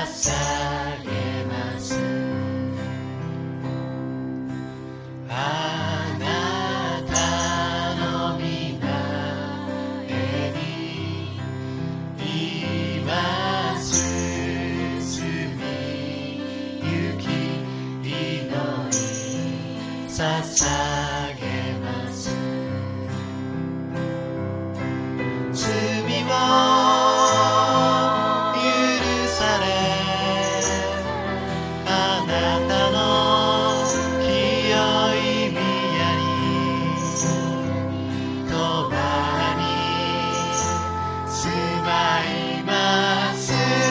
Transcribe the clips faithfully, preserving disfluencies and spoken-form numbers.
捧げます。あなたの御前に今進みゆき祈り捧げます。罪を許されあなたの清い宮に永遠に住まいます。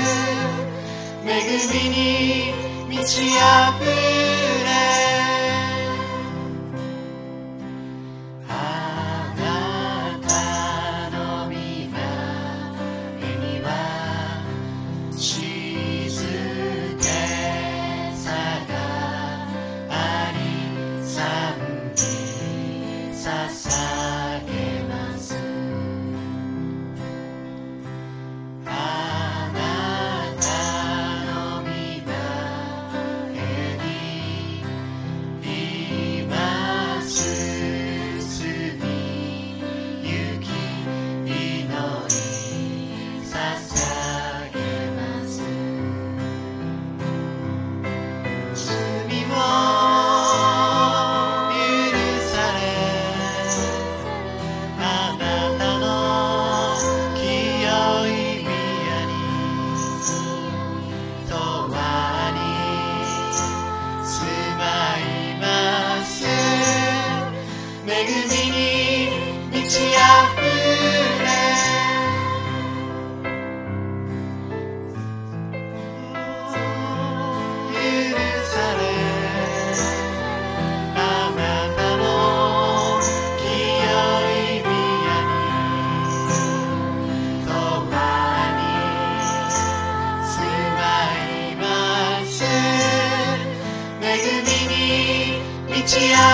恵みに満ち溢れあなたの御前には静けさがあり賛美捧げます。あなたの御前に今進みゆき祈り捧げます。罪を許されあなたの清い宮に永遠に住まいます。恵みに満ち溢れ許されあなたの清い宮に永遠に住まいます。恵みに満ち溢れ